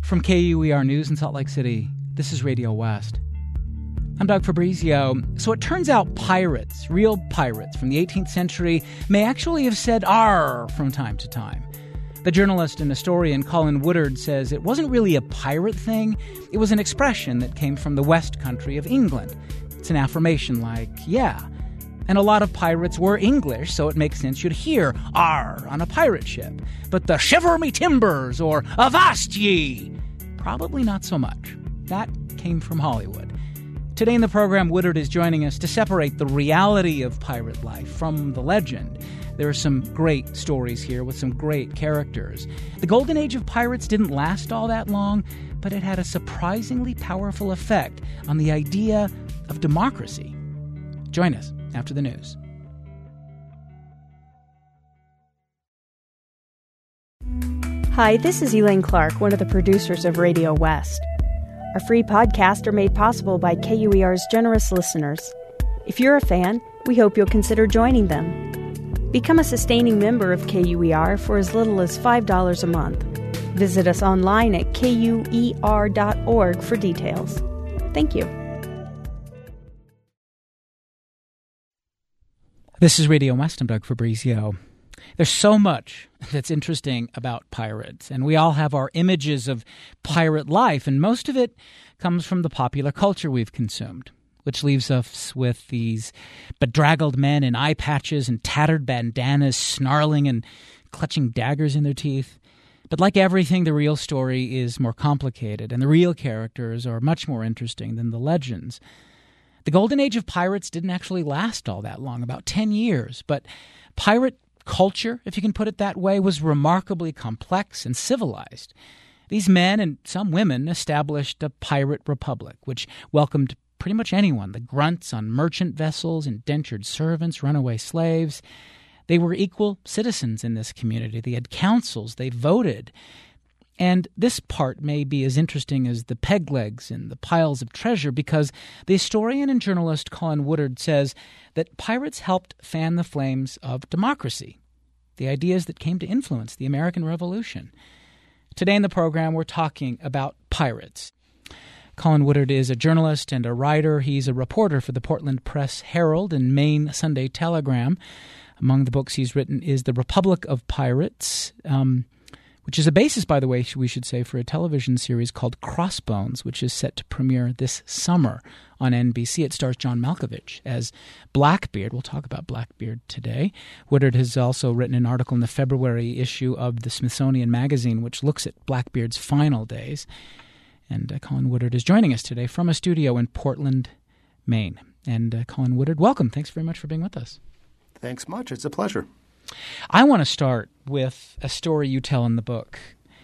From KUER News in Salt Lake City, this is Radio West. I'm Doug Fabrizio. So it turns out pirates, real pirates from the 18th century, may actually have said "arr" from time to time. The journalist and historian Colin Woodard says it wasn't really a pirate thing. It was an expression that came from the West Country of England. It's an affirmation like, yeah. And a lot of pirates were English, so it makes sense you'd hear "arr" on a pirate ship. But the "shiver me timbers" or "avast ye," probably not so much. That came from Hollywood. Today in the program, Woodard is joining us to separate the reality of pirate life from the legend. There are some great stories here with some great characters. The golden age of pirates didn't last all that long, but it had a surprisingly powerful effect on the idea of democracy. Join us after the news. Hi, this is Elaine Clark, one of the producers of Radio West. Our free podcasts are made possible by KUER's generous listeners. If you're a fan, we hope you'll consider joining them. Become a sustaining member of KUER for as little as $5 a month. Visit us online at kuer.org for details. Thank you. This is Radio West. I'm Doug Fabrizio. There's so much that's interesting about pirates, and we all have our images of pirate life, and most of it comes from the popular culture we've consumed, which leaves us with these bedraggled men in eye patches and tattered bandanas, snarling and clutching daggers in their teeth. But like everything, the real story is more complicated, and the real characters are much more interesting than the legends. The golden age of pirates didn't actually last all that long, about 10 years, but pirate culture, if you can put it that way, was remarkably complex and civilized. These men and some women established a pirate republic, which welcomed pretty much anyone, the grunts on merchant vessels, indentured servants, runaway slaves. They were equal citizens in this community. They had councils. They voted. And this part may be as interesting as the peg legs and the piles of treasure because the historian and journalist Colin Woodard says that pirates helped fan the flames of democracy, the ideas that came to influence the American Revolution. Today in the program, we're talking about pirates. Colin Woodard is a journalist and a writer. He's a reporter for the Portland Press-Herald and Maine Sunday Telegram. Among the books he's written is The Republic of Pirates, which is a basis, by the way, we should say, for a television series called Crossbones, which is set to premiere this summer on NBC. It stars John Malkovich as Blackbeard. We'll talk about Blackbeard today. Woodard has also written an article in the February issue of the Smithsonian Magazine, which looks at Blackbeard's final days. And Colin Woodard is joining us today from a studio in Portland, Maine. And Colin Woodard, welcome. Thanks very much for being with us. Thanks much. It's a pleasure. I want to start with a story you tell in the book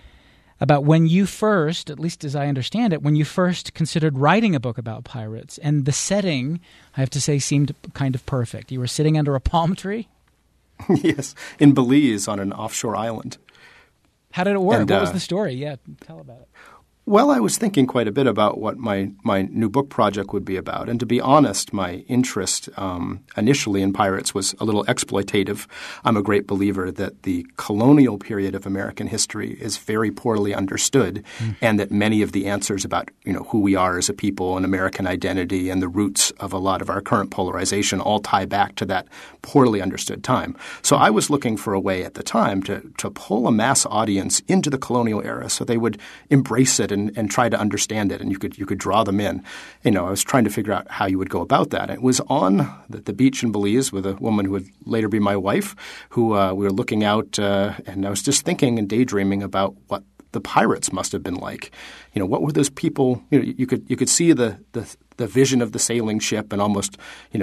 about when you first, at least as I understand it, when you first considered writing a book about pirates. And the setting, I have to say, seemed kind of perfect. You were sitting under a palm tree? Yes, in Belize on an offshore island. How did it work? What was the story? Yeah, tell about it. Well, I was thinking quite a bit about what my new book project would be about. And to be honest, my interest initially in pirates was a little exploitative. I'm a great believer that the colonial period of American history is very poorly understood and that many of the answers about who we are as a people and American identity and the roots of a lot of our current polarization all tie back to that poorly understood time. So I was looking for a way at the time to pull a mass audience into the colonial era so they would embrace it and try to understand it, and you could draw them in. I was trying to figure out how you would go about that. It was on the beach in Belize with a woman who would later be my wife, who we were looking out, and I was just thinking and daydreaming about what the pirates must have been like. What were those people? You could see the vision of the sailing ship and almost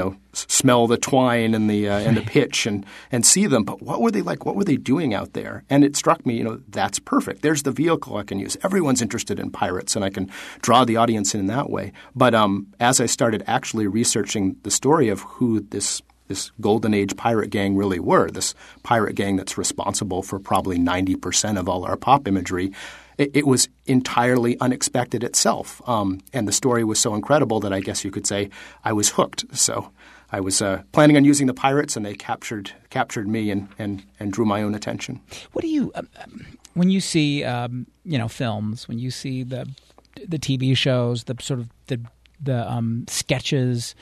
smell the twine and the pitch and see them. But what were they like? What were they doing out there? And it struck me, that's perfect. There's the vehicle I can use. Everyone's interested in pirates, and I can draw the audience in that way. But as I started actually researching the story of who this golden age pirate gang really were, this pirate gang that's responsible for probably 90% of all our pop imagery, it was entirely unexpected itself. And the story was so incredible that I guess you could say I was hooked. So I was planning on using the pirates, and they captured me and drew my own attention. What do you when you see films, when you see the TV shows, the sort of the sketches,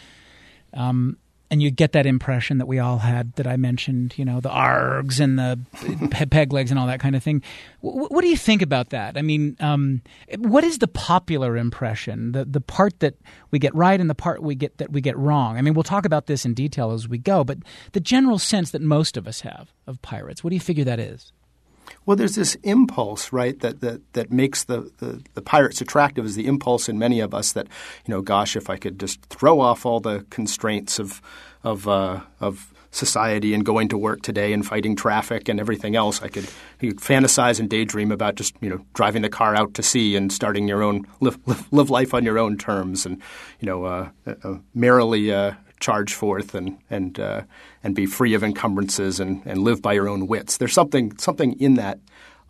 and you get that impression that we all had that I mentioned, the args and the peg legs and all that kind of thing. What do you think about that? I mean, what is the popular impression, the part that we get right and the part we get wrong? I mean, we'll talk about this in detail as we go, but the general sense that most of us have of pirates, what do you figure that is? Well, there's this impulse, right, that makes the pirates attractive, is the impulse in many of us that, gosh, if I could just throw off all the constraints of society and going to work today and fighting traffic and everything else, I could fantasize and daydream about just, driving the car out to sea and starting your own live life on your own terms and, merrily charge forth and be free of encumbrances and live by your own wits. There's something in that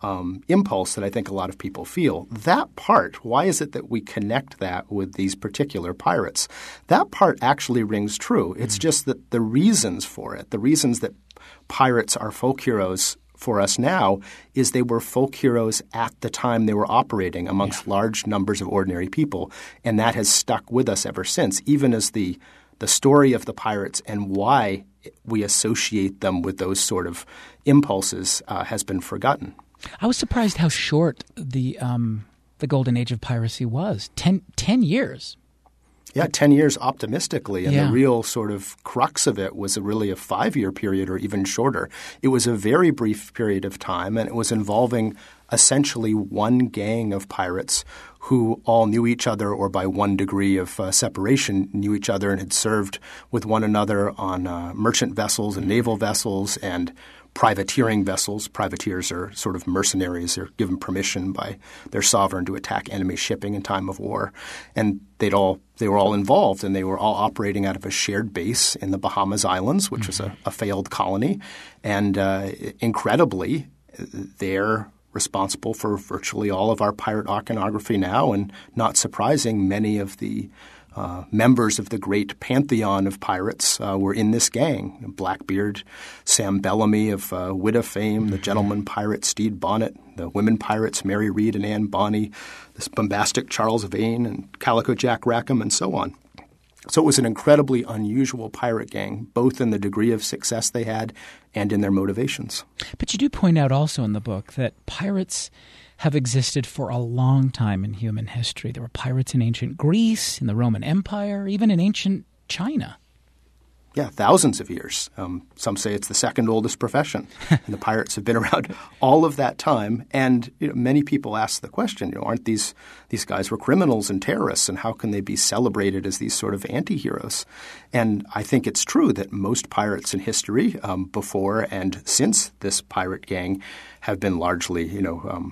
impulse that I think a lot of people feel. That part, why is it that we connect that with these particular pirates? That part actually rings true. It's just that the reasons for it, the reasons that pirates are folk heroes for us now, is they were folk heroes at the time they were operating amongst large numbers of ordinary people, and that has stuck with us ever since, even as the story of the pirates and why we associate them with those sort of impulses has been forgotten. I was surprised how short the golden age of piracy was. 10 years. Yeah, 10 years optimistically, and the real sort of crux of it was really a 5-year period or even shorter. It was a very brief period of time, and it was involving essentially one gang of pirates who all knew each other or by one degree of separation knew each other and had served with one another on merchant vessels and naval vessels and privateering vessels. Privateers are sort of mercenaries. They're given permission by their sovereign to attack enemy shipping in time of war. And they were all involved, and they were all operating out of a shared base in the Bahamas Islands, which was a failed colony. And incredibly, they're responsible for virtually all of our pirate iconography now, and not surprising, many of the members of the great pantheon of pirates were in this gang. Blackbeard, Sam Bellamy of wit of fame, the gentleman pirate Stede Bonnet, the women pirates Mary Read and Anne Bonny, this bombastic Charles Vane and Calico Jack Rackham, and so on. So it was an incredibly unusual pirate gang, both in the degree of success they had and in their motivations. But you do point out also in the book that pirates have existed for a long time in human history. There were pirates in ancient Greece, in the Roman Empire, even in ancient China. Yeah, thousands of years. Some say it's the second oldest profession. And the pirates have been around all of that time. And many people ask the question, aren't these guys were criminals and terrorists, and how can they be celebrated as these sort of anti-heroes? And I think it's true that most pirates in history, before and since this pirate gang, have been largely,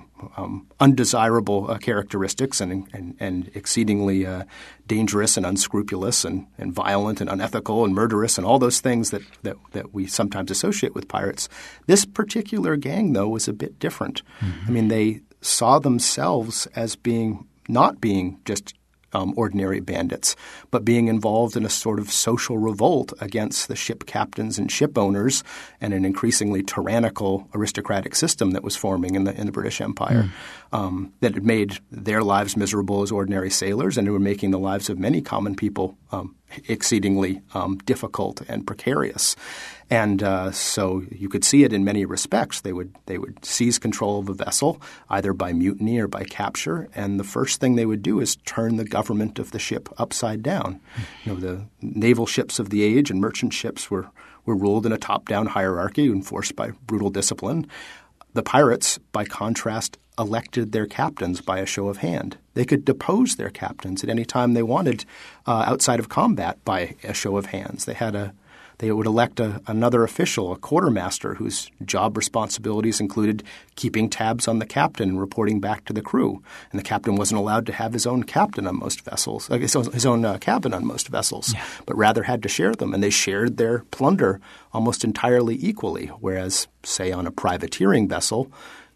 undesirable characteristics and exceedingly dangerous and unscrupulous and violent and unethical and murderous and all those things that we sometimes associate with pirates. This particular gang, though, was a bit different. Mm-hmm. I mean, they saw themselves as not being just ordinary bandits, but being involved in a sort of social revolt against the ship captains and ship owners and an increasingly tyrannical aristocratic system that was forming in the British Empire, that had made their lives miserable as ordinary sailors, and they were making the lives of many common people exceedingly difficult and precarious. And so you could see it in many respects. They would seize control of a vessel either by mutiny or by capture, and the first thing they would do is turn the government of the ship upside down. The naval ships of the age and merchant ships were ruled in a top-down hierarchy enforced by brutal discipline. The pirates, by contrast, elected their captains by a show of hand. They could depose their captains at any time they wanted outside of combat by a show of hands. They would elect another official, a quartermaster, whose job responsibilities included keeping tabs on the captain and reporting back to the crew. And the captain wasn't allowed to have his own captain on most vessels, his own cabin on most vessels, but rather had to share them. And they shared their plunder almost entirely equally, whereas, say, on a privateering vessel,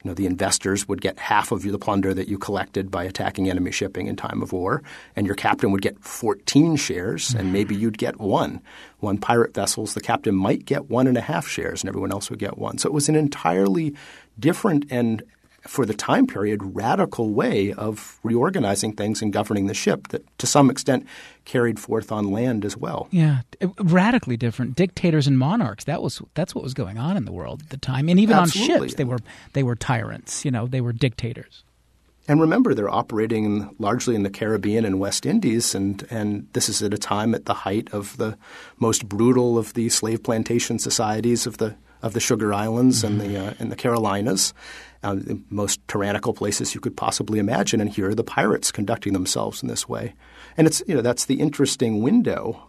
the investors would get half of the plunder that you collected by attacking enemy shipping in time of war, and your captain would get 14 shares, and maybe you'd get one. One pirate vessels, the captain might get 1.5 shares, and everyone else would get one. So it was an entirely different and, for the time period, radical way of reorganizing things and governing the ship that, to some extent, carried forth on land as well. Yeah, radically different. Dictators and monarchs, that's what was going on in the world at the time. And even Absolutely. on ships, they were tyrants. They were dictators. And remember, they're operating largely in the Caribbean and West Indies, and this is at a time at the height of the most brutal of the slave plantation societies of the Sugar Islands and the Carolinas. The most tyrannical places you could possibly imagine, and here are the pirates conducting themselves in this way. And it's that's the interesting window.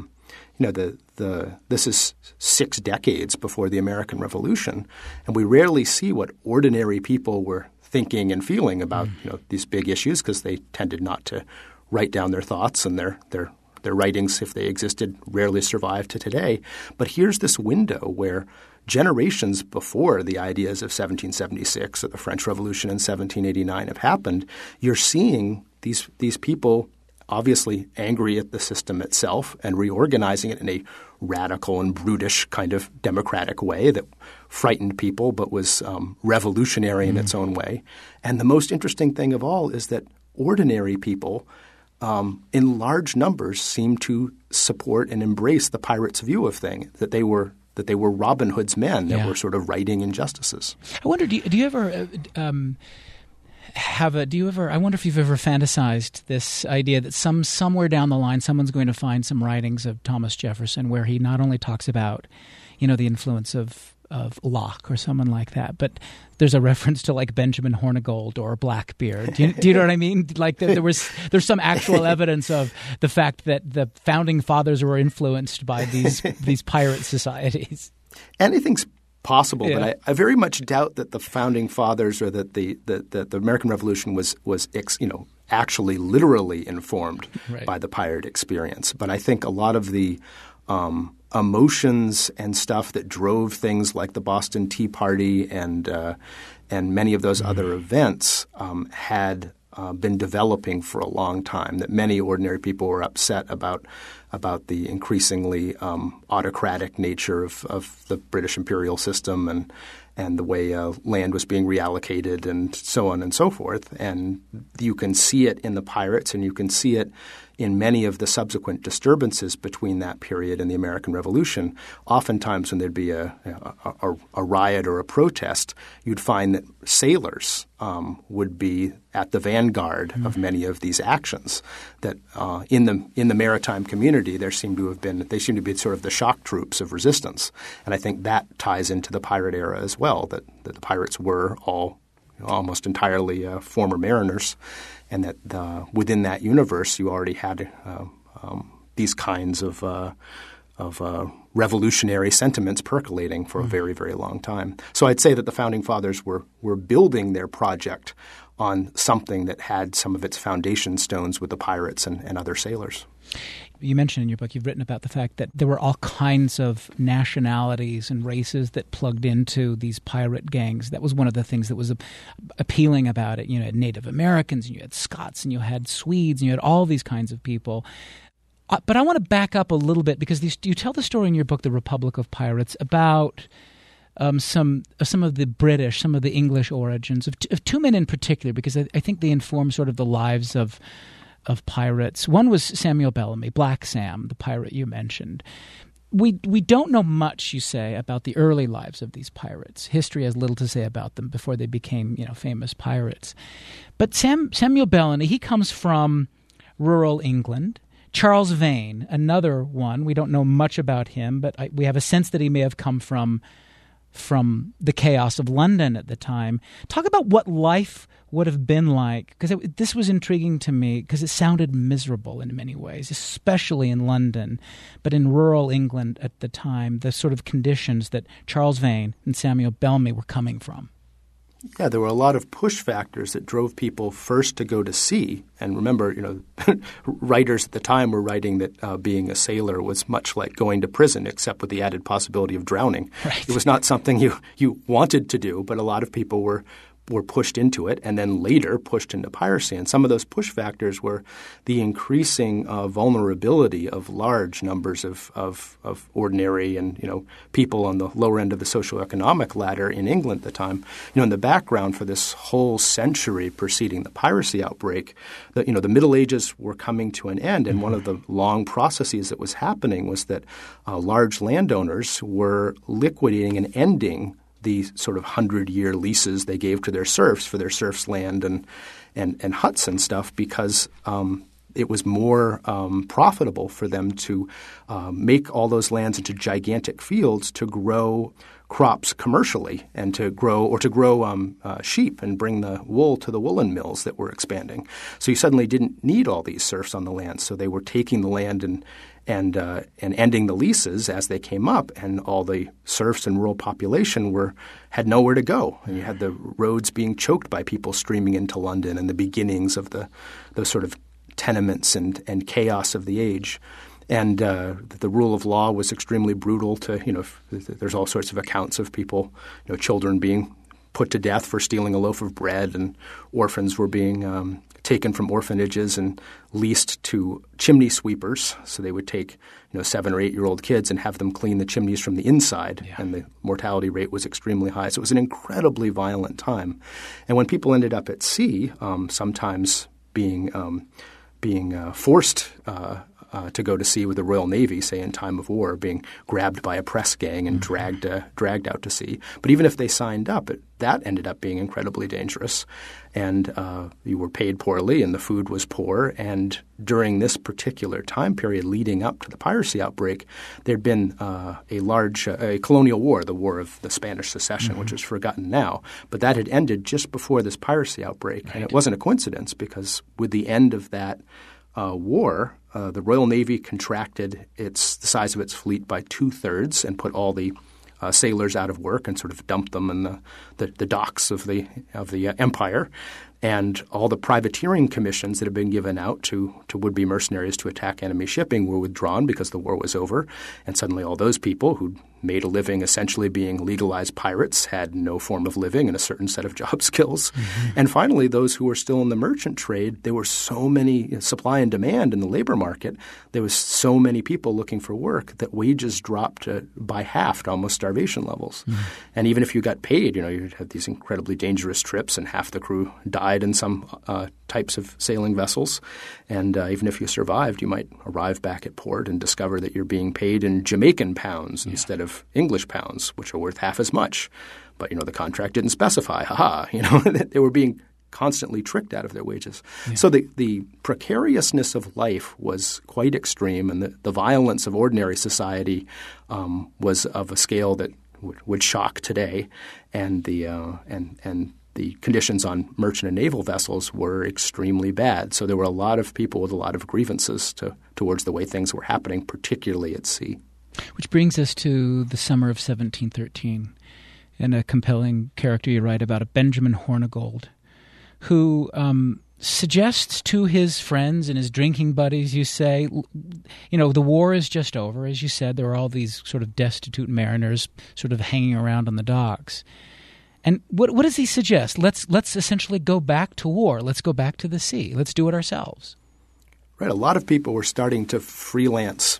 This is 6 decades before the American Revolution, and we rarely see what ordinary people were thinking and feeling about these big issues, because they tended not to write down their thoughts, and their writings, if they existed, rarely survive to today. But here's this window where generations before the ideas of 1776 or the French Revolution in 1789 have happened, you're seeing these people obviously angry at the system itself and reorganizing it in a radical and brutish kind of democratic way that frightened people but was revolutionary in its own way. And the most interesting thing of all is that ordinary people in large numbers seem to support and embrace the pirates' view of things, that they were Robin Hood's men that were sort of righting injustices. I wonder, do you ever I wonder if you've ever fantasized this idea that somewhere down the line someone's going to find some writings of Thomas Jefferson where he not only talks about, the influence of Locke or someone like that, but there's a reference to like Benjamin Hornigold or Blackbeard. Do you know what I mean? Like there's some actual evidence of the fact that the founding fathers were influenced by these pirate societies. Anything's possible, but I very much doubt that the founding fathers or that the American Revolution was actually literally informed by the pirate experience. But I think a lot of the emotions and stuff that drove things like the Boston Tea Party and many of those other events had been developing for a long time, that many ordinary people were upset about the increasingly autocratic nature of the British imperial system and the way land was being reallocated and so on and so forth. And you can see it in the pirates, and you can see it in many of the subsequent disturbances between that period and the American Revolution. Oftentimes when there'd be a riot or a protest, you'd find that sailors would be at the vanguard of many of these actions. That in the maritime community, they seem to be sort of the shock troops of resistance. And I think that ties into the pirate era as well, that the pirates were all almost entirely former mariners, and that within that universe you already had these kinds of revolutionary sentiments percolating for a very, very long time. So I'd say that the Founding Fathers were building their project on something that had some of its foundation stones with the pirates and other sailors. You mentioned in your book, you've written about the fact that there were all kinds of nationalities and races that plugged into these pirate gangs. That was one of the things that was appealing about it. You had Native Americans, and you had Scots, and you had Swedes, and you had all these kinds of people. But I want to back up a little bit, because you tell the story in your book, The Republic of Pirates, about some of the British, some of the English origins of two men in particular, because I think they inform sort of the lives of pirates. One was Samuel Bellamy, Black Sam, the pirate you mentioned. We don't know much, you say, about the early lives of these pirates. History has little to say about them before they became, famous pirates. But Samuel Bellamy, he comes from rural England. Charles Vane, another one, we don't know much about him, but we have a sense that he may have come from the chaos of London at the time. Talk about what life would have been like, because this was intriguing to me, because it sounded miserable in many ways, especially in London, but in rural England at the time, the sort of conditions that Charles Vane and Samuel Bellamy were coming from. Yeah, there were a lot of push factors that drove people first to go to sea. And remember, writers at the time were writing that being a sailor was much like going to prison, except with the added possibility of drowning. Right. It was not something you wanted to do, but a lot of people were pushed into it and then later pushed into piracy. And some of those push factors were the increasing vulnerability of large numbers of ordinary and people on the lower end of the socioeconomic ladder in England at the time. In the background for this whole century preceding the piracy outbreak, the Middle Ages were coming to an end, and one of the long processes that was happening was that large landowners were liquidating and ending the sort of 100-year leases they gave to their serfs for their serfs' land and huts and stuff because it was more profitable for them to make all those lands into gigantic fields to grow crops commercially and to grow sheep and bring the wool to the woolen mills that were expanding. So you suddenly didn't need all these serfs on the land. So they were taking the land and ending the leases as they came up, and all the serfs and rural population had nowhere to go. And you had the roads being choked by people streaming into London and the beginnings of those sort of tenements and chaos of the age. And the rule of law was extremely brutal. There's all sorts of accounts of people, children being put to death for stealing a loaf of bread, and orphans were being taken from orphanages and leased to chimney sweepers. So they would take 7 or 8-year-old kids and have them clean the chimneys from the inside, and the mortality rate was extremely high. So it was an incredibly violent time. And when people ended up at sea, sometimes being forced to go to sea with the Royal Navy, say in time of war, being grabbed by a press gang and dragged out to sea. But even if they signed up, that ended up being incredibly dangerous. And you were paid poorly and the food was poor. And during this particular time period leading up to the piracy outbreak, there had been a large colonial war, the War of the Spanish Succession, which is forgotten now. But that had ended just before this piracy outbreak. Right. And it wasn't a coincidence because with the end of that war, the Royal Navy contracted the size of its fleet by 2/3 and put all the sailors out of work and sort of dumped them in the docks of the empire. And all the privateering commissions that had been given out to would-be mercenaries to attack enemy shipping were withdrawn because the war was over. And suddenly all those people who'd made a living essentially being legalized pirates had no form of living and a certain set of job skills. And finally, those who were still in the merchant trade, there were so many supply and demand in the labor market. There was so many people looking for work that wages dropped by half to almost starvation levels. And even if you got paid, you'd have these incredibly dangerous trips and half the crew died in some types of sailing vessels. And even if you survived, you might arrive back at port and discover that you're being paid in Jamaican pounds instead of English pounds, which are worth half as much. But, the contract didn't specify. They were being constantly tricked out of their wages. Yeah. So the precariousness of life was quite extreme, and the violence of ordinary society was of a scale that would shock today. And the conditions on merchant and naval vessels were extremely bad. So there were a lot of people with a lot of grievances towards the way things were happening, particularly at sea. Which brings us to the summer of 1713 and a compelling character you write about, a Benjamin Hornigold, who suggests to his friends and his drinking buddies, you say, the war is just over. As you said, there are all these sort of destitute mariners sort of hanging around on the docks. And what does he suggest? Let's essentially go back to war. Let's go back to the sea. Let's do it ourselves. Right. A lot of people were starting to freelance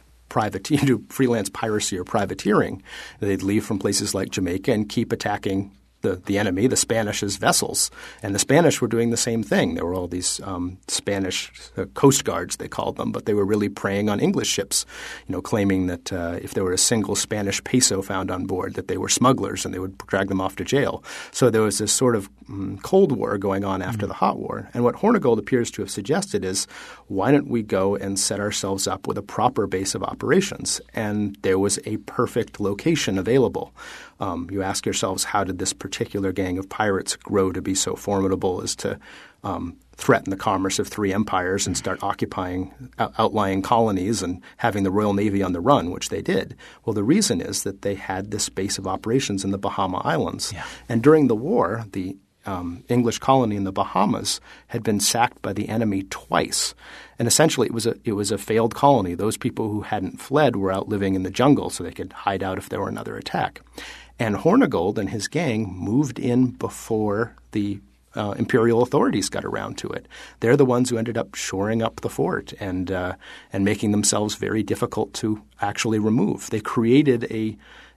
piracy or privateering. They'd leave from places like Jamaica and keep attacking the enemy, the Spanish's vessels. And the Spanish were doing the same thing. There were all these Spanish coast guards, they called them, but they were really preying on English ships, claiming that if there were a single Spanish peso found on board, that they were smugglers and they would drag them off to jail. So there was this sort of Cold War going on after the Hot War. And what Hornigold appears to have suggested is, why don't we go and set ourselves up with a proper base of operations? And there was a perfect location available. You ask yourselves, how did this particular gang of pirates grow to be so formidable as to threaten the commerce of 3 empires and start occupying outlying colonies and having the Royal Navy on the run, which they did? Well, the reason is that they had this base of operations in the Bahama Islands. Yeah. And during the war, the English colony in the Bahamas had been sacked by the enemy twice. And essentially it was a failed colony. Those people who hadn't fled were out living in the jungle so they could hide out if there were another attack. And Hornigold and his gang moved in before the imperial authorities got around to it. They're the ones who ended up shoring up the fort and making themselves very difficult to actually remove. They created a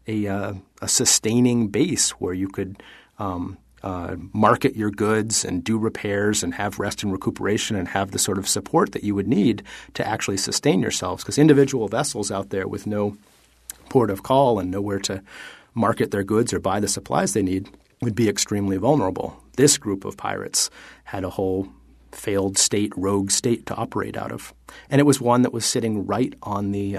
sustaining base where you could market your goods and do repairs and have rest and recuperation and have the sort of support that you would need to actually sustain yourselves. Because individual vessels out there with no port of call and nowhere to market their goods or buy the supplies they need would be extremely vulnerable. This group of pirates had a whole failed state, rogue state to operate out of. And it was one that was sitting right on the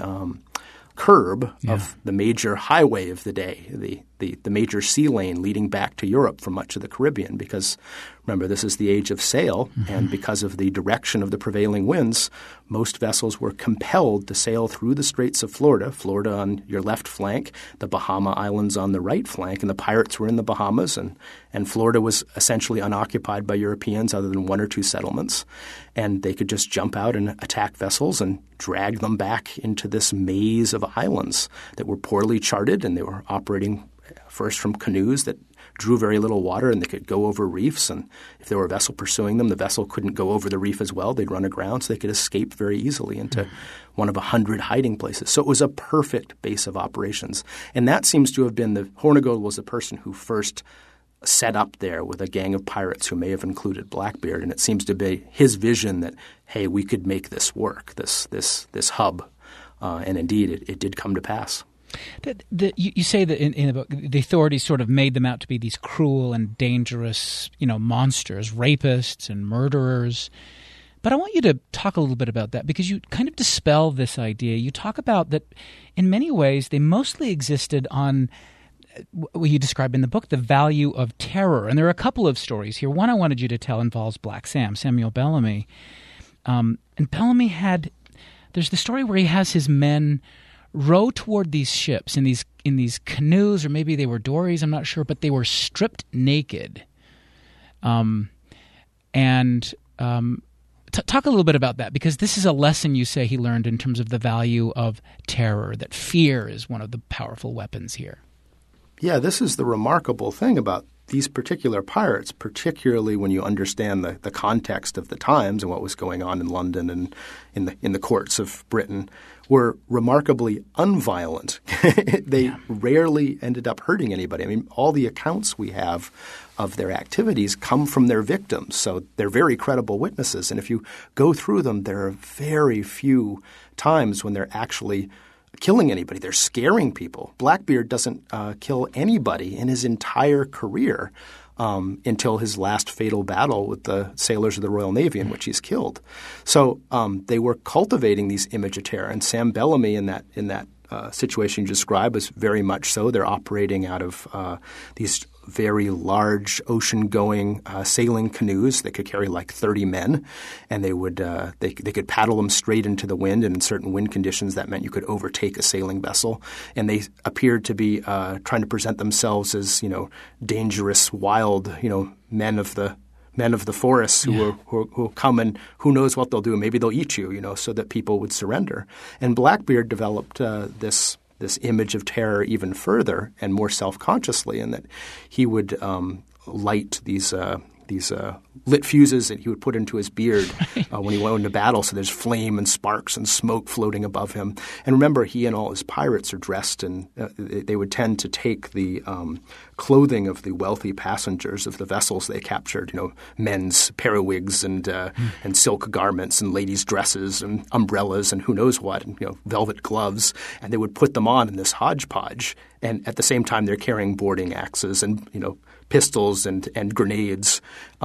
curb of the major highway of the day, the major sea lane leading back to Europe from much of the Caribbean, because remember, this is the age of sail, and because of the direction of the prevailing winds, most vessels were compelled to sail through the Straits of Florida on your left flank, the Bahama Islands on the right flank, and the pirates were in the Bahamas, and Florida was essentially unoccupied by Europeans other than one or two settlements, and they could just jump out and attack vessels and drag them back into this maze of islands that were poorly charted, and they were operating first from canoes that drew very little water and they could go over reefs. And if there were a vessel pursuing them, the vessel couldn't go over the reef as well. They'd run aground, so they could escape very easily into one of 100 hiding places. So it was a perfect base of operations. And that seems to have been Hornigold was the person who first set up there with a gang of pirates who may have included Blackbeard. And it seems to be his vision that, hey, we could make this work, this hub. And indeed, it did come to pass. You say that in the book, the authorities sort of made them out to be these cruel and dangerous, monsters, rapists and murderers. But I want you to talk a little bit about that because you kind of dispel this idea. You talk about that in many ways they mostly existed on what you describe in the book, the value of terror. And there are a couple of stories here. One I wanted you to tell involves Black Sam, Samuel Bellamy. And Bellamy there's the story where he has his men row toward these ships in these canoes, or maybe they were dories, I'm not sure, but they were stripped naked. Talk a little bit about that, because this is a lesson you say he learned in terms of the value of terror, that fear is one of the powerful weapons here. Yeah, this is the remarkable thing about these particular pirates, particularly when you understand the context of the times and what was going on in London and in the courts of Britain, were remarkably unviolent. They rarely ended up hurting anybody. I mean, all the accounts we have of their activities come from their victims, so they're very credible witnesses. And if you go through them, there are very few times when they're actually killing anybody. They're scaring people. Blackbeard doesn't kill anybody in his entire career until his last fatal battle with the sailors of the Royal Navy, in which he's killed. So they were cultivating these image of terror. And Sam Bellamy in that situation you described was very much so. They're operating out of these very large ocean-going sailing canoes that could carry like 30 men, and they would they could paddle them straight into the wind, and in certain wind conditions that meant you could overtake a sailing vessel. And they appeared to be trying to present themselves as dangerous, wild men of the forests who will come and who knows what they'll do. Maybe they'll eat you, so that people would surrender. And Blackbeard developed this image of terror even further and more self-consciously, in that he would light these lit fuses that he would put into his beard when he went into battle, so there's flame and sparks and smoke floating above him. And remember, he and all his pirates are dressed, and they would tend to take the clothing of the wealthy passengers of the vessels they captured, men's periwigs and silk garments and ladies' dresses and umbrellas and who knows what, and velvet gloves, and they would put them on in this hodgepodge. And at the same time, they're carrying boarding axes and pistols and grenades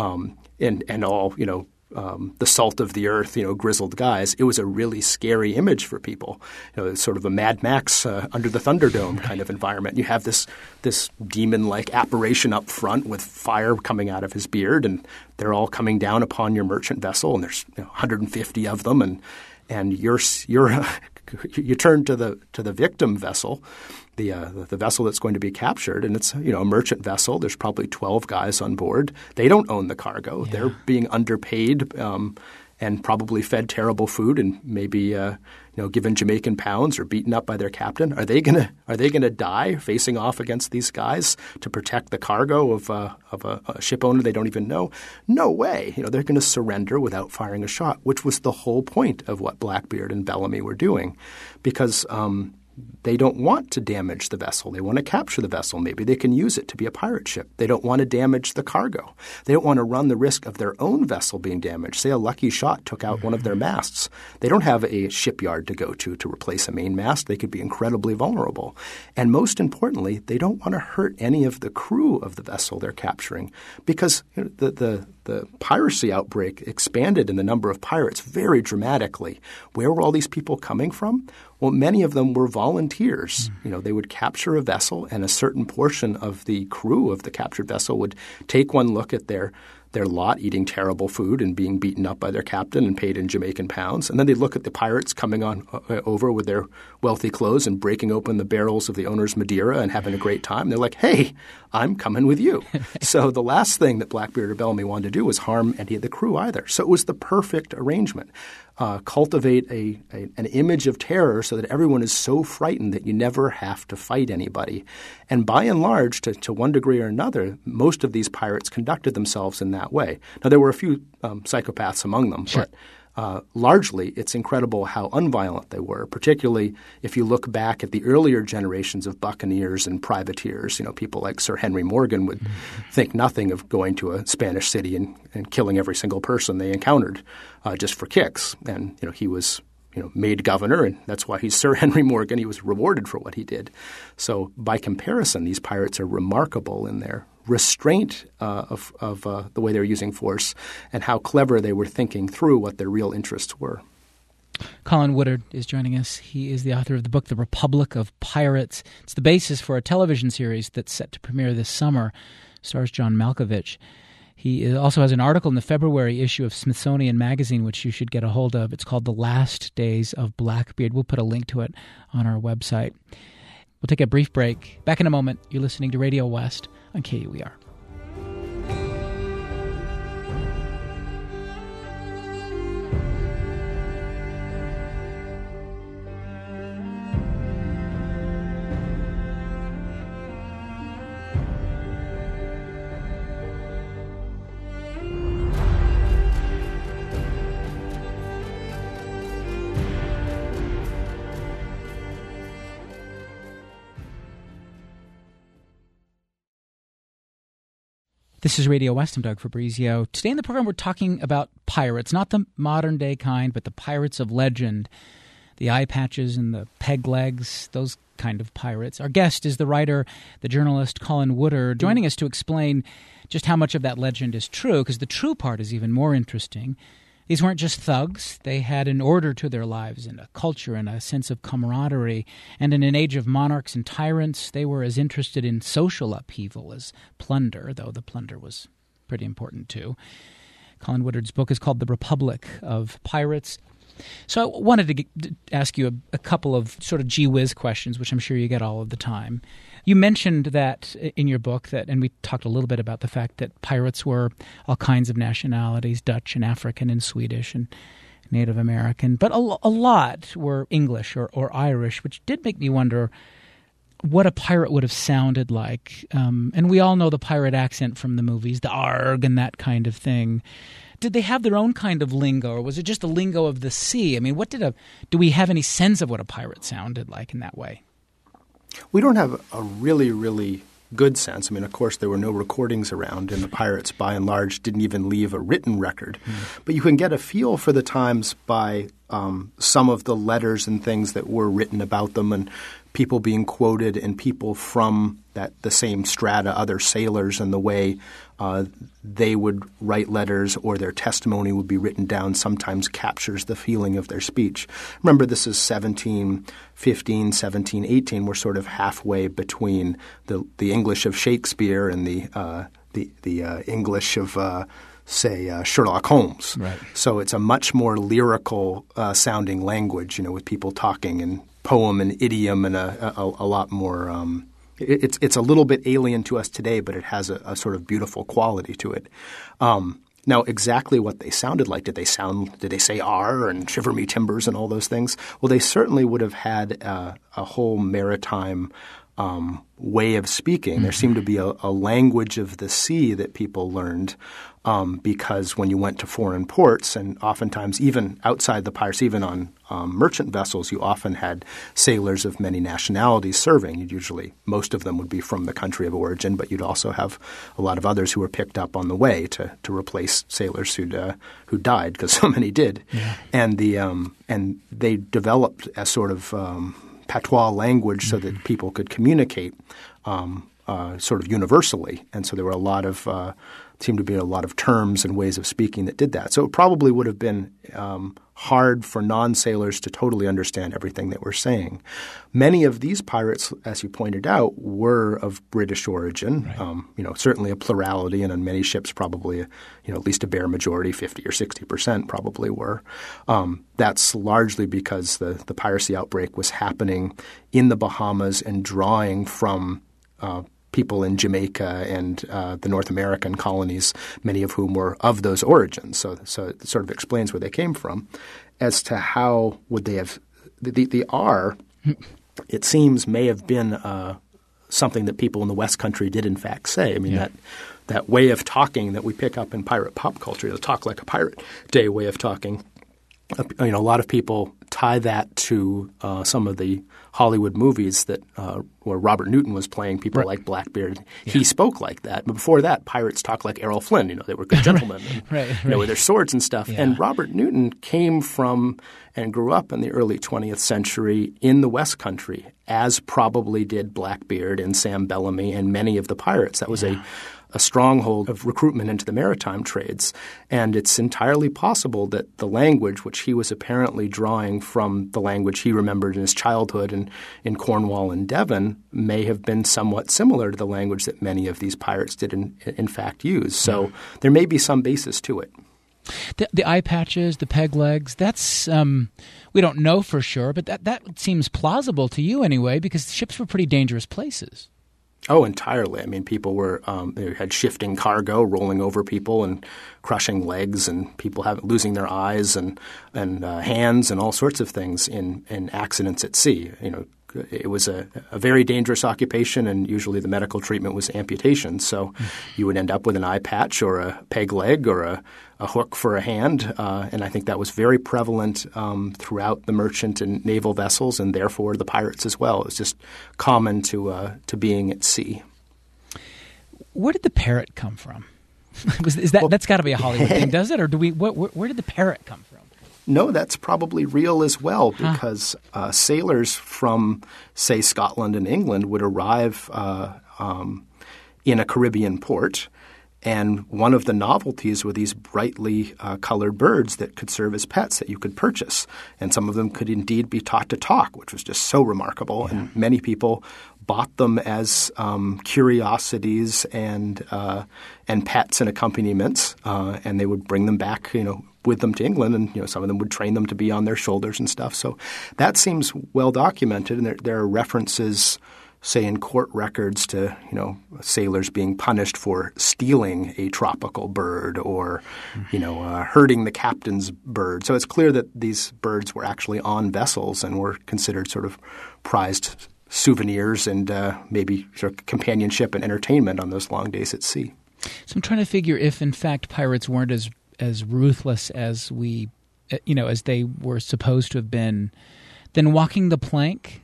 and all the salt of the earth, grizzled guys. It was a really scary image for people. Sort of a Mad Max under the Thunderdome kind of environment. You have this demon-like apparition up front with fire coming out of his beard, and they're all coming down upon your merchant vessel, and there's 150 of them, and you're you turn to the victim vessel, the vessel that's going to be captured, and it's a merchant vessel. There's probably 12 guys on board. They don't own the cargo. Yeah. They're being underpaid and probably fed terrible food and maybe given Jamaican pounds or beaten up by their captain. Are they gonna die facing off against these guys to protect the cargo of a ship owner they don't even know? No way. They're going to surrender without firing a shot, which was the whole point of what Blackbeard and Bellamy were doing, because they don't want to damage the vessel. They want to capture the vessel. Maybe they can use it to be a pirate ship. They don't want to damage the cargo. They don't want to run the risk of their own vessel being damaged. Say a lucky shot took out one of their masts. They don't have a shipyard to go to replace a main mast. They could be incredibly vulnerable. And most importantly, they don't want to hurt any of the crew of the vessel they're capturing, because the piracy outbreak expanded in the number of pirates very dramatically. Where were all these people coming from? Well, many of them were volunteers. They would capture a vessel, and a certain portion of the crew of the captured vessel would take one look at their lot, eating terrible food and being beaten up by their captain and paid in Jamaican pounds. And then they'd look at the pirates coming on over with their wealthy clothes and breaking open the barrels of the owner's Madeira and having a great time. They're like, hey, I'm coming with you. So the last thing that Blackbeard or Bellamy wanted to do was harm any of the crew either. So it was the perfect arrangement. Cultivate an image of terror so that everyone is so frightened that you never have to fight anybody. And by and large, to one degree or another, most of these pirates conducted themselves in that way. Now, there were a few psychopaths among them, sure. But largely it's incredible how unviolent they were, particularly if you look back at the earlier generations of buccaneers and privateers. People like Sir Henry Morgan would think nothing of going to a Spanish city and killing every single person they encountered just for kicks. And he was made governor, and that's why he's Sir Henry Morgan. He was rewarded for what he did. So by comparison, these pirates are remarkable in their restraint of the way they were using force and how clever they were thinking through what their real interests were. Colin Woodard is joining us. He is the author of the book, The Republic of Pirates. It's the basis for a television series that's set to premiere this summer. Stars John Malkovich. He also has an article in the February issue of Smithsonian Magazine, which you should get a hold of. It's called The Last Days of Blackbeard. We'll put a link to it on our website. We'll take a brief break. Back in a moment. You're listening to Radio West on KUER. This is Radio West. I'm Doug Fabrizio. Today in the program, we're talking about pirates, not the modern-day kind, but the pirates of legend, the eye patches and the peg legs, those kind of pirates. Our guest is the writer, the journalist Colin Woodard, joining us to explain just how much of that legend is true, because the true part is even more interesting. These weren't just thugs. They had an order to their lives and a culture and a sense of camaraderie. And in an age of monarchs and tyrants, they were as interested in social upheaval as plunder, though the plunder was pretty important too. Colin Woodard's book is called The Republic of Pirates. So I wanted to ask you a couple of sort of gee whiz questions, which I'm sure you get all of the time. You mentioned that in your book, and we talked a little bit about the fact that pirates were all kinds of nationalities, Dutch and African and Swedish and Native American, but a lot were English or Irish, which did make me wonder what a pirate would have sounded like. And we all know the pirate accent from the movies, the arg and that kind of thing. Did they have their own kind of lingo, or was it just the lingo of the sea? I mean, do we have any sense of what a pirate sounded like in that way? We don't have a really, really good sense. I mean, of course, there were no recordings around, and the pirates, by and large, didn't even leave a written record. But you can get a feel for the times by some of the letters and things that were written about them, and people being quoted, and people from the same strata, other sailors, and the way they would write letters or their testimony would be written down sometimes captures the feeling of their speech. Remember, this is 1715, 1718. We're sort of halfway between the English of Shakespeare and the English of say Sherlock Holmes. Right. So it's a much more lyrical sounding language, with people talking in poem and idiom and a lot more. It's a little bit alien to us today, but it has a sort of beautiful quality to it. Now, exactly what they sounded like, did they say R and shiver me timbers and all those things? Well, they certainly would have had a whole maritime way of speaking. There seemed to be a language of the sea that people learned because when you went to foreign ports, and oftentimes even outside the pirates, even on merchant vessels, you often had sailors of many nationalities serving. Most of them would be from the country of origin, but you'd also have a lot of others who were picked up on the way to replace sailors who died, because so many did. Yeah. And they developed a sort of patois language so that people could communicate sort of universally. And so there were seemed to be a lot of terms and ways of speaking that did that. So it probably would have been hard for non-sailors to totally understand everything that we're saying. Many of these pirates, as you pointed out, were of British origin. Right. Certainly a plurality, and on many ships probably at least a bare majority, 50 or 60% probably were. That's largely because the piracy outbreak was happening in the Bahamas and drawing from people in Jamaica and the North American colonies, many of whom were of those origins. So it sort of explains where they came from. As to how would they have the R, it seems, may have been something that people in the West Country did in fact say. I mean, that way of talking that we pick up in pirate pop culture, the talk like a pirate day way of talking, a lot of people tie that to some of the Hollywood movies that where Robert Newton was playing people like Blackbeard. Yeah. He spoke like that. But before that, pirates talked like Errol Flynn. They were good gentlemen and, with their swords and stuff. Yeah. And Robert Newton came from and grew up in the early 20th century in the West Country, as probably did Blackbeard and Sam Bellamy and many of the pirates. That was a stronghold of recruitment into the maritime trades. And it's entirely possible that the language, which he was apparently drawing from the language he remembered in his childhood and in Cornwall and Devon, may have been somewhat similar to the language that many of these pirates did in fact use. So there may be some basis to it. The eye patches, the peg legs, that's we don't know for sure, but that seems plausible to you anyway, because ships were pretty dangerous places. Oh, entirely. I mean, people were they had shifting cargo, rolling over people and crushing legs, and people losing their eyes and hands and all sorts of things in accidents at sea. It was a very dangerous occupation, and usually the medical treatment was amputation. So you would end up with an eye patch or a peg leg or a hook for a hand, and I think that was very prevalent throughout the merchant and naval vessels, and therefore the pirates as well. It was just common to being at sea. Where did the parrot come from? That's got to be a Hollywood thing, does it? Or do we? Where did the parrot come from? No, that's probably real as well, because sailors from, say, Scotland and England would arrive in a Caribbean port, and one of the novelties were these brightly colored birds that could serve as pets that you could purchase. And some of them could indeed be taught to talk, which was just so remarkable. Yeah. And many people bought them as curiosities and pets and accompaniments, and they would bring them back, with them to England, and some of them would train them to be on their shoulders and stuff. So that seems well documented, and there are references, say, in court records to sailors being punished for stealing a tropical bird or hurting the captain's bird. So it's clear that these birds were actually on vessels and were considered sort of prized souvenirs and maybe sort of companionship and entertainment on those long days at sea. So I'm trying to figure if, in fact, pirates weren't as ruthless as as they were supposed to have been, then walking the plank.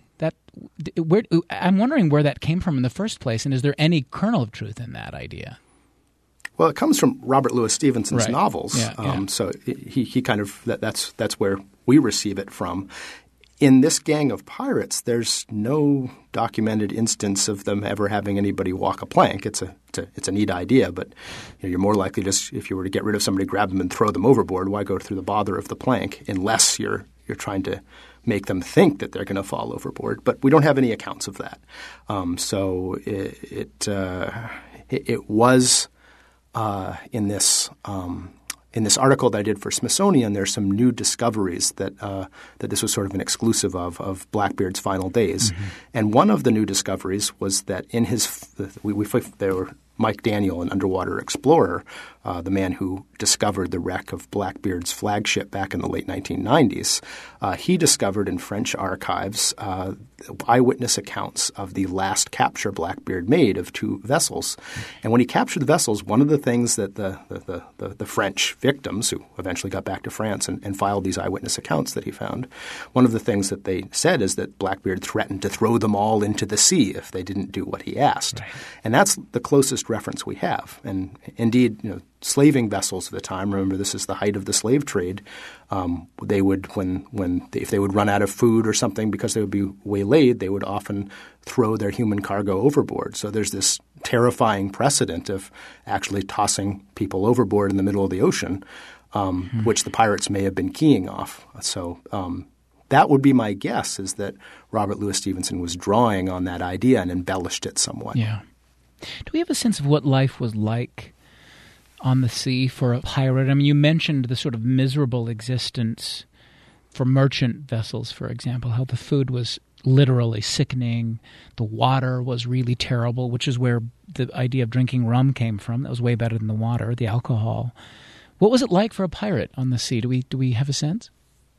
I'm wondering where that came from in the first place, and is there any kernel of truth in that idea? Well, it comes from Robert Louis Stevenson's novels. Yeah. So he kind of that's where we receive it from. In this gang of pirates, there's no documented instance of them ever having anybody walk a plank. It's a neat idea, but you're more likely just, if you were to get rid of somebody, grab them and throw them overboard. Why go through the bother of the plank unless you're trying to make them think that they're going to fall overboard? But we don't have any accounts of that. So it was in this article that I did for Smithsonian, there's some new discoveries that this was sort of an exclusive of Blackbeard's final days. Mm-hmm. And one of the new discoveries was that in there were Mike Daniel, an underwater explorer, the man who discovered the wreck of Blackbeard's flagship back in the late 1990s, he discovered in French archives eyewitness accounts of the last capture Blackbeard made of 2 vessels. And when he captured the vessels, one of the things that the French victims, who eventually got back to France and filed these eyewitness accounts that he found, one of the things that they said is that Blackbeard threatened to throw them all into the sea if they didn't do what he asked. Right. And that's the closest reference we have. And indeed, slaving vessels at the time, remember this is the height of the slave trade, they would if they would run out of food or something because they would be waylaid, they would often throw their human cargo overboard. So there's this terrifying precedent of actually tossing people overboard in the middle of the ocean, which the pirates may have been keying off. So that would be my guess, is that Robert Louis Stevenson was drawing on that idea and embellished it somewhat. Yeah. Do we have a sense of what life was like on the sea for a pirate? I mean, you mentioned the sort of miserable existence for merchant vessels, for example, how the food was literally sickening, the water was really terrible, which is where the idea of drinking rum came from. That was way better than the water, the alcohol. What was it like for a pirate on the sea? Do we have a sense?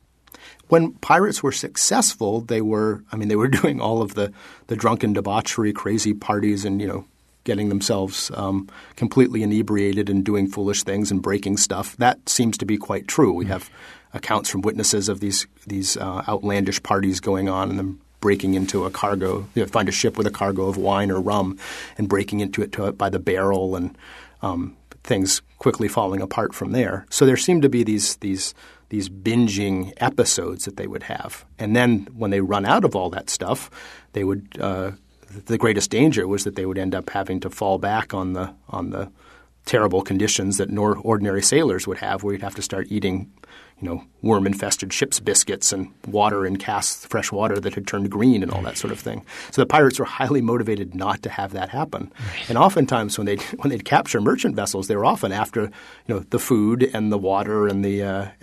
When pirates were successful, they were doing all of the drunken debauchery, crazy parties, and getting themselves completely inebriated and doing foolish things and breaking stuff. That seems to be quite true. We have accounts from witnesses of these outlandish parties going on and them breaking into a cargo. Find a ship with a cargo of wine or rum and breaking into it by the barrel, and things quickly falling apart from there. So there seemed to be these binging episodes that they would have. And then when they run out of all that stuff, they would the greatest danger was that they would end up having to fall back on the terrible conditions that ordinary sailors would have, where you'd have to start eating, worm-infested ship's biscuits and water in casks, fresh water that had turned green and all that sort of thing. So the pirates were highly motivated not to have that happen. Right. And oftentimes when they'd capture merchant vessels, they were often after the food and the water and the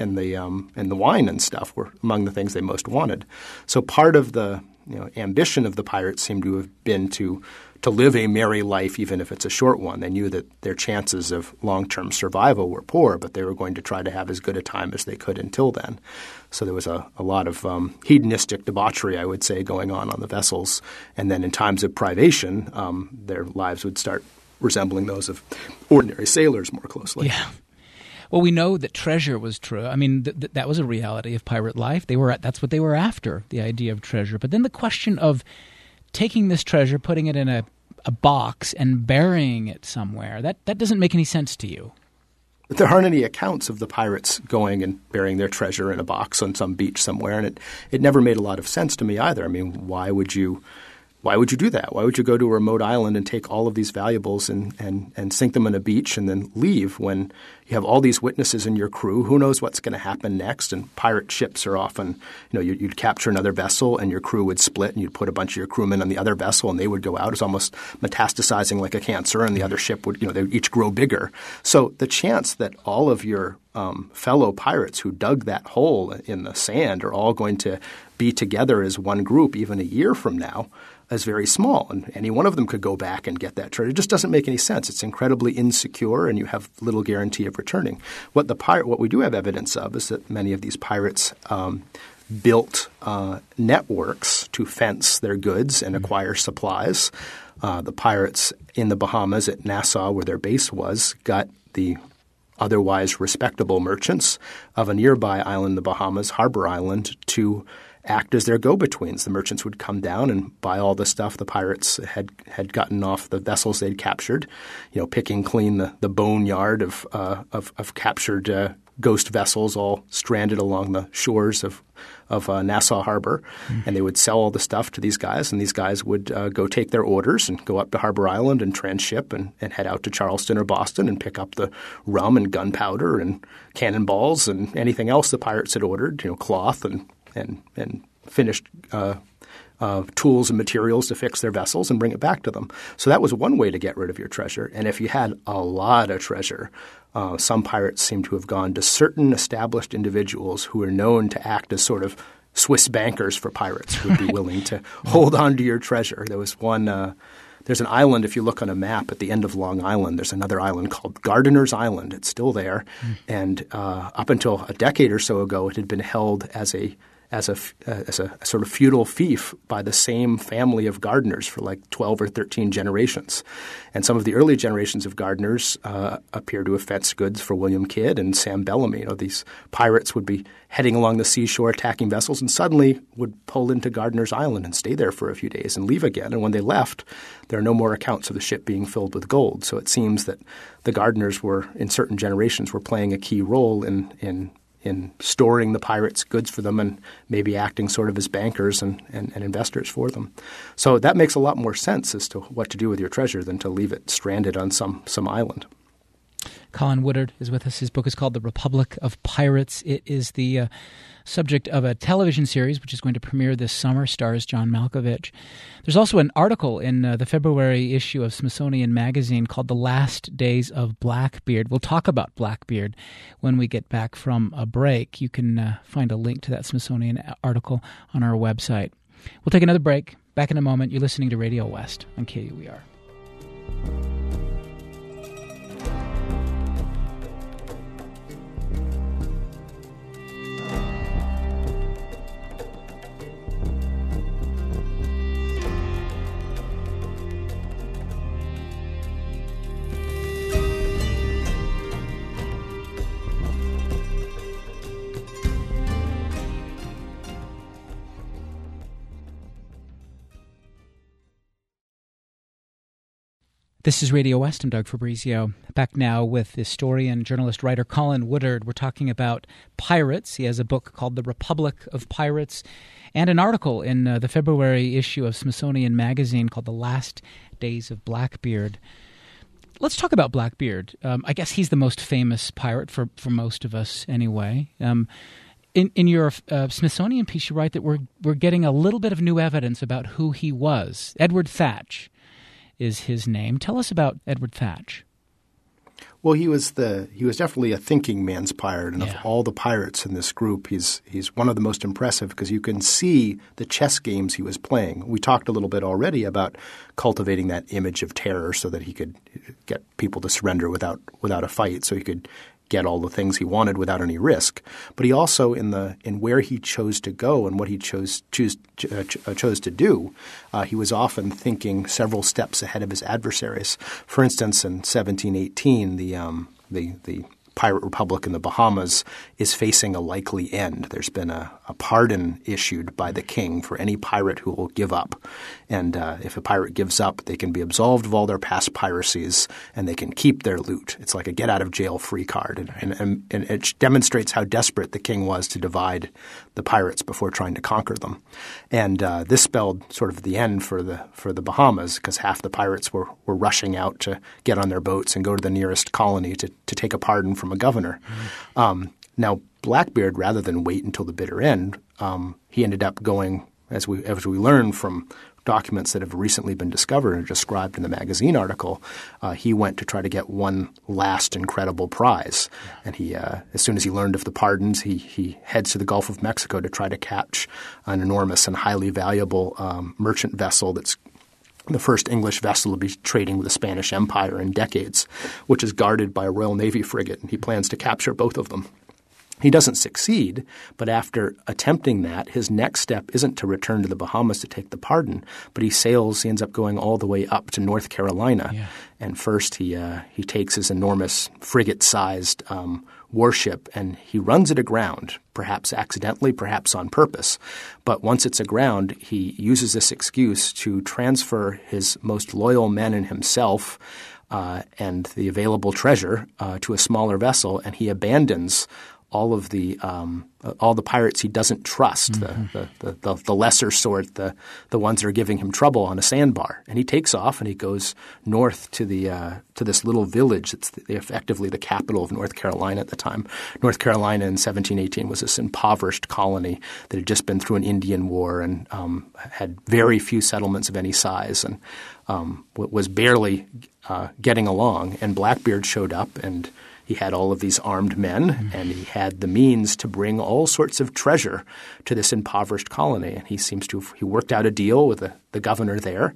wine and stuff were among the things they most wanted. So part of the ambition of the pirates seemed to have been to live a merry life, even if it's a short one. They knew that their chances of long-term survival were poor, but they were going to try to have as good a time as they could until then. So there was a lot of hedonistic debauchery, I would say, going on the vessels. And then in times of privation, their lives would start resembling those of ordinary sailors more closely. Yeah. Well, we know that treasure was true. I mean, that was a reality of pirate life. That's what they were after, the idea of treasure. But then the question of taking this treasure, putting it in a box and burying it somewhere, that doesn't make any sense to you. But there aren't any accounts of the pirates going and burying their treasure in a box on some beach somewhere, and it never made a lot of sense to me either. I mean, why would you do that? Why would you go to a remote island and take all of these valuables and sink them in a beach and then leave when you have all these witnesses in your crew? Who knows what's going to happen next? And pirate ships are often, you'd capture another vessel and your crew would split and you'd put a bunch of your crewmen on the other vessel and they would go out. It's almost metastasizing like a cancer, and the other ship would, they would each grow bigger. So the chance that all of your fellow pirates who dug that hole in the sand are all going to be together as one group even a year from now is very small, and any one of them could go back and get that treasure. It just doesn't make any sense. It's incredibly insecure, and you have little guarantee of returning. What we do have evidence of is that many of these pirates built networks to fence their goods and acquire supplies. The pirates in the Bahamas at Nassau, where their base was, got the otherwise respectable merchants of a nearby island in the Bahamas, Harbor Island, to act as their go-betweens. The merchants would come down and buy all the stuff the pirates had gotten off the vessels they'd captured, picking clean the boneyard of captured ghost vessels all stranded along the shores of Nassau Harbor. Mm-hmm. And they would sell all the stuff to these guys, and these guys would go take their orders and go up to Harbor Island and transship and head out to Charleston or Boston and pick up the rum and gunpowder and cannonballs and anything else the pirates had ordered, cloth and finished tools and materials to fix their vessels and bring it back to them. So that was one way to get rid of your treasure. And if you had a lot of treasure, some pirates seem to have gone to certain established individuals who are known to act as sort of Swiss bankers for pirates who would be willing to hold on to your treasure. There was one there's an island, if you look on a map at the end of Long Island, there's another island called Gardiner's Island. It's still there. And up until a decade or so ago, it had been held as a sort of feudal fief by the same family of gardeners for like 12 or 13 generations. And some of the early generations of gardeners appear to have fenced goods for William Kidd and Sam Bellamy. These pirates would be heading along the seashore attacking vessels and suddenly would pull into Gardiner's Island and stay there for a few days and leave again. And when they left, there are no more accounts of the ship being filled with gold. So it seems that the gardeners were, in certain generations, were playing a key role in storing the pirates' goods for them and maybe acting sort of as bankers and investors for them. So that makes a lot more sense as to what to do with your treasure than to leave it stranded on some island. Colin Woodard is with us. His book is called The Republic of Pirates. It is the subject of a television series which is going to premiere this summer, stars John Malkovich. There's also an article in the February issue of Smithsonian Magazine called The Last Days of Blackbeard. We'll talk about Blackbeard when we get back from a break. You can find a link to that Smithsonian article on our website. We'll take another break. Back in a moment. You're listening to Radio West on KUER. This is Radio West. I'm Doug Fabrizio. Back now with historian, journalist, writer Colin Woodard. We're talking about pirates. He has a book called The Republic of Pirates and an article in the February issue of Smithsonian Magazine called The Last Days of Blackbeard. Let's talk about Blackbeard. I guess he's the most famous pirate for most of us anyway. In your Smithsonian piece, you write that we're getting a little bit of new evidence about who he was. Edward Thatch is his name. Tell us about Edward Thatch. Well, he was definitely a thinking man's pirate, and of all the pirates in this group, he's one of the most impressive because you can see the chess games he was playing. We talked a little bit already about cultivating that image of terror so that he could get people to surrender without a fight, so he could get all the things he wanted without any risk. But he also, in where he chose to go and what he chose to do, he was often thinking several steps ahead of his adversaries. For instance, in 1718, the pirate republic in the Bahamas is facing a likely end. There's been a pardon issued by the king for any pirate who will give up. And if a pirate gives up, they can be absolved of all their past piracies and they can keep their loot. It's like a get-out-of-jail-free card. And it demonstrates how desperate the king was to divide the pirates before trying to conquer them. And this spelled sort of the end for the Bahamas because half the pirates were rushing out to get on their boats and go to the nearest colony to take a pardon from a governor. Now, Blackbeard, rather than wait until the bitter end, he ended up going, as we learn from documents that have recently been discovered and described in the magazine article, he went to try to get one last incredible prize. And he, as soon as he learned of the pardons, he heads to the Gulf of Mexico to try to catch an enormous and highly valuable merchant vessel that's the first English vessel to be trading with the Spanish Empire in decades, which is guarded by a Royal Navy frigate, and he plans to capture both of them. He doesn't succeed, but after attempting that, his next step isn't to return to the Bahamas to take the pardon, but he ends up going all the way up to North Carolina. Yeah. And first he takes his enormous frigate-sized warship and he runs it aground, perhaps accidentally, perhaps on purpose. But once it's aground, he uses this excuse to transfer his most loyal men and himself and the available treasure to a smaller vessel, and he abandons all the pirates he doesn't trust, the lesser sort, the ones that are giving him trouble on a sandbar. And he takes off and he goes north to this little village. It's effectively the capital of North Carolina at the time. North Carolina in 1718 was this impoverished colony that had just been through an Indian war and had very few settlements of any size and was barely getting along. And Blackbeard showed up, and he had all of these armed men, and he had the means to bring all sorts of treasure to this impoverished colony. And he worked out a deal with the governor there,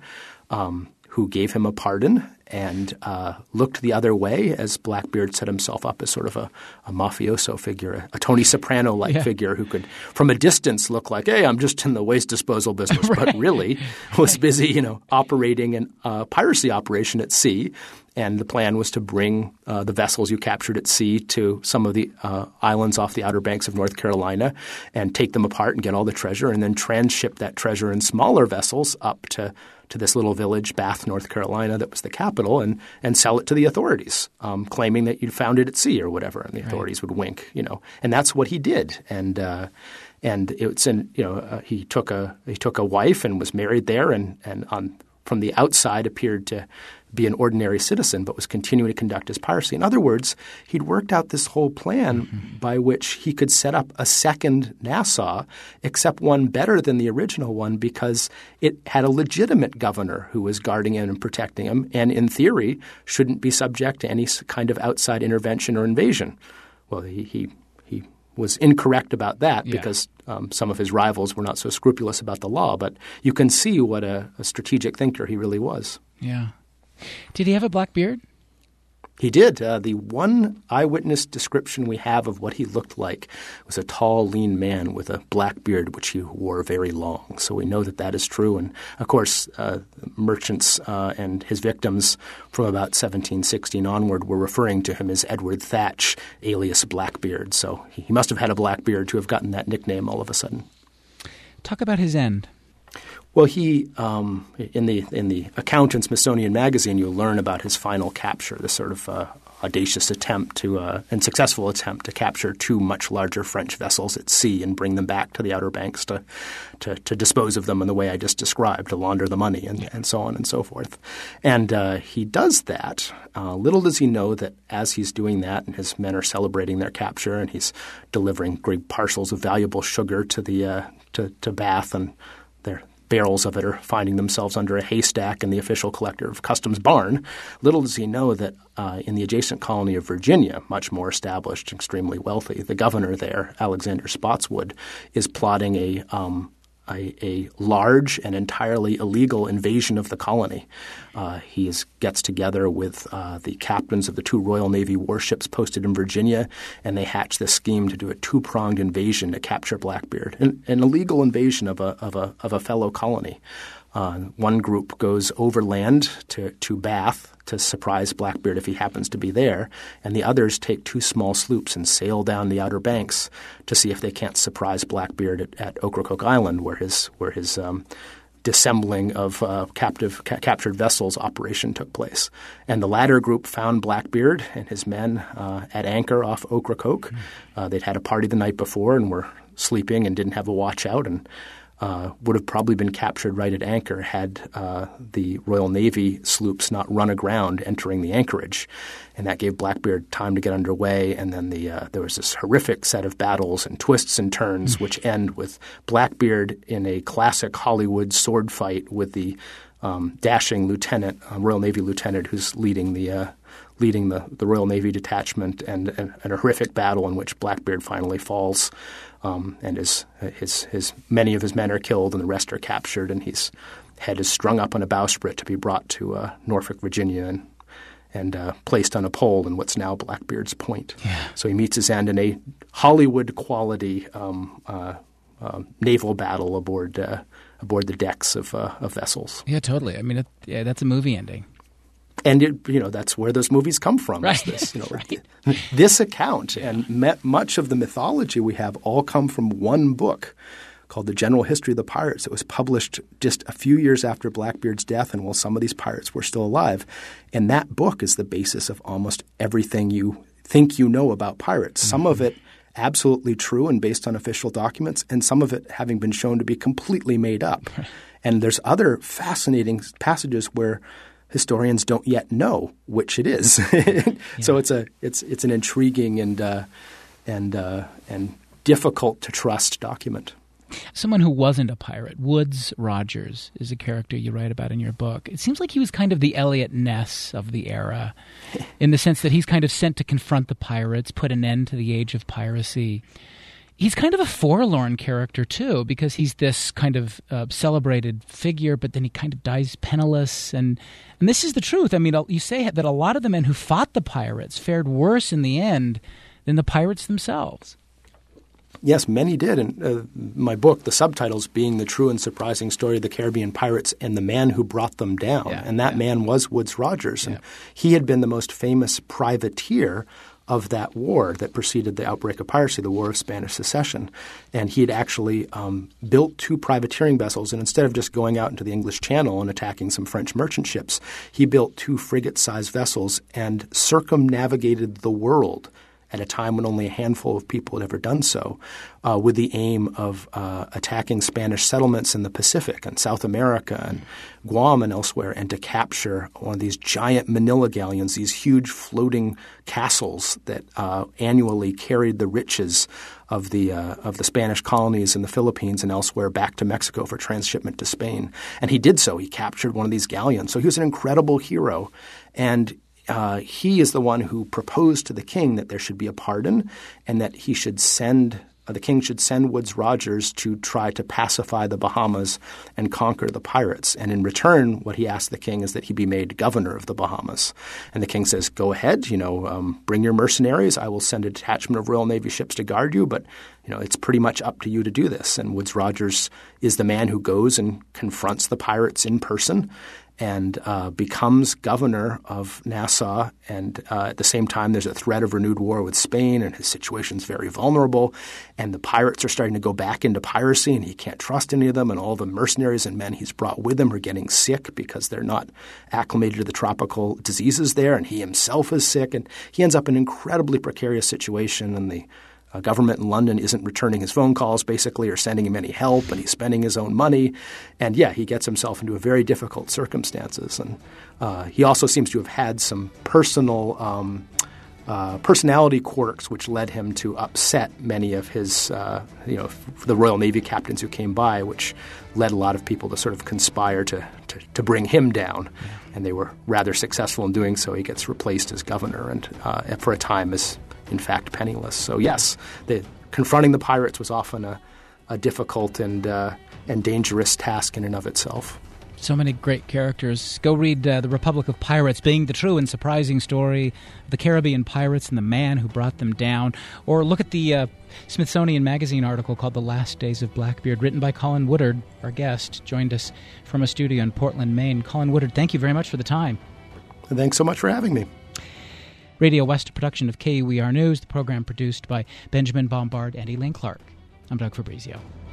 who gave him a pardon and looked the other way as Blackbeard set himself up as sort of a mafioso figure, a Tony Soprano-like figure who could from a distance look like, hey, I'm just in the waste disposal business, but really was busy, operating a piracy operation at sea. And the plan was to bring the vessels you captured at sea to some of the islands off the Outer Banks of North Carolina and take them apart and get all the treasure and then transship that treasure in smaller vessels up to this little village, Bath, North Carolina, that was the capital, and sell it to the authorities, claiming that you'd found it at sea or whatever. And the authorities would wink, And that's what he did. And it's he took a wife and was married there and from the outside appeared to be an ordinary citizen but was continuing to conduct his piracy. In other words, he'd worked out this whole plan by which he could set up a second Nassau, except one better than the original one because it had a legitimate governor who was guarding him and protecting him and in theory shouldn't be subject to any kind of outside intervention or invasion. Well, he was incorrect about that because some of his rivals were not so scrupulous about the law. But you can see what a strategic thinker he really was. Yeah. Did he have a black beard? He did. The one eyewitness description we have of what he looked like was a tall, lean man with a black beard, which he wore very long. So we know that is true. And, of course, merchants and his victims from about 1716 onward were referring to him as Edward Thatch, alias Blackbeard. So he must have had a black beard to have gotten that nickname all of a sudden. Talk about his end. Well, he in the account in Smithsonian Magazine, you'll learn about his final capture, this sort of audacious attempt and successful attempt to capture two much larger French vessels at sea and bring them back to the Outer Banks to dispose of them in the way I just described, to launder the money and so on and so forth. And he does that. Little does he know that as he's doing that and his men are celebrating their capture and he's delivering great parcels of valuable sugar to Bath, and their barrels of it are finding themselves under a haystack in the official collector of customs barn. Little does he know that in the adjacent colony of Virginia, much more established, extremely wealthy, the governor there, Alexander Spotswood, is plotting a large and entirely illegal invasion of the colony. He gets together with the captains of the two Royal Navy warships posted in Virginia, and they hatch this scheme to do a two-pronged invasion to capture Blackbeard, an illegal invasion of a fellow colony. One group goes overland to Bath to surprise Blackbeard if he happens to be there, and the others take two small sloops and sail down the Outer Banks to see if they can't surprise Blackbeard at Ocracoke Island, where his dissembling of captured vessels operation took place. And the latter group found Blackbeard and his men at anchor off Ocracoke. They'd had a party the night before and were sleeping and didn't have a watch out, and would have probably been captured right at anchor had the Royal Navy sloops not run aground entering the anchorage. And that gave Blackbeard time to get underway. And then there was this horrific set of battles and twists and turns which end with Blackbeard in a classic Hollywood sword fight with the dashing lieutenant, Royal Navy lieutenant who's leading the Royal Navy detachment, and a horrific battle in which Blackbeard finally falls, and his many of his men are killed and the rest are captured, and his head is strung up on a bowsprit to be brought to Norfolk, Virginia, and placed on a pole in what's now Blackbeard's Point. Yeah. So he meets his end in a Hollywood quality naval battle aboard the decks of vessels. Yeah, totally. I mean, that's a movie ending. And that's where those movies come from. Right. Right. This account and much of the mythology we have all come from one book called The General History of the Pirates. It was published just a few years after Blackbeard's death, and while some of these pirates were still alive. And that book is the basis of almost everything you think you know about pirates. Mm-hmm. Some of it absolutely true and based on official documents, and some of it having been shown to be completely made up. And there's other fascinating passages where historians don't yet know which it is. So it's an intriguing and difficult to trust document. Someone who wasn't a pirate, Woodes Rogers, is a character you write about in your book. It seems like he was kind of the Eliot Ness of the era, in the sense that he's kind of sent to confront the pirates, put an end to the age of piracy. He's kind of a forlorn character, too, because he's this kind of celebrated figure, but then he kind of dies penniless. And this is the truth. I mean, you say that a lot of the men who fought the pirates fared worse in the end than the pirates themselves. Yes, many did. And my book, the subtitles being The True and Surprising Story of the Caribbean Pirates and the Man Who Brought Them Down. And that man was Woodes Rogers. And he had been the most famous privateer of that war that preceded the outbreak of piracy, the War of Spanish Succession. And he had actually built 2 privateering vessels. And instead of just going out into the English Channel and attacking some French merchant ships, he built 2 frigate-sized vessels and circumnavigated the world at a time when only a handful of people had ever done so, with the aim of attacking Spanish settlements in the Pacific and South America and Guam and elsewhere, and to capture one of these giant Manila galleons, these huge floating castles that annually carried the riches of the Spanish colonies in the Philippines and elsewhere back to Mexico for transshipment to Spain. And he did so. He captured one of these galleons. So he was an incredible hero. And he is the one who proposed to the king that there should be a pardon and that he should the king should send Woodes Rogers to try to pacify the Bahamas and conquer the pirates. And in return, what he asked the king is that he be made governor of the Bahamas. And the king says, go ahead, bring your mercenaries. I will send a detachment of Royal Navy ships to guard you, but it's pretty much up to you to do this. And Woodes Rogers is the man who goes and confronts the pirates in person and becomes governor of Nassau. And at the same time, there's a threat of renewed war with Spain, and his situation's very vulnerable. And the pirates are starting to go back into piracy, and he can't trust any of them. And all the mercenaries and men he's brought with him are getting sick because they're not acclimated to the tropical diseases there. And he himself is sick. And he ends up in an incredibly precarious situation. And the government in London isn't returning his phone calls, basically, or sending him any help, and he's spending his own money. And, he gets himself into a very difficult circumstances. And he also seems to have had some personal personality quirks which led him to upset many of his, the Royal Navy captains who came by, which led a lot of people to sort of conspire to bring him down. And they were rather successful in doing so. He gets replaced as governor and for a time is in fact penniless. So yes, confronting the pirates was often a difficult and dangerous task in and of itself. So many great characters. Go read The Republic of Pirates, being the true and surprising story of the Caribbean pirates and the man who brought them down. Or look at the Smithsonian Magazine article called The Last Days of Blackbeard, written by Colin Woodard. Our guest joined us from a studio in Portland, Maine. Colin Woodard, thank you very much for the time. And thanks so much for having me. Radio West, production of KUER News, the program produced by Benjamin Bombard and Elaine Clark. I'm Doug Fabrizio.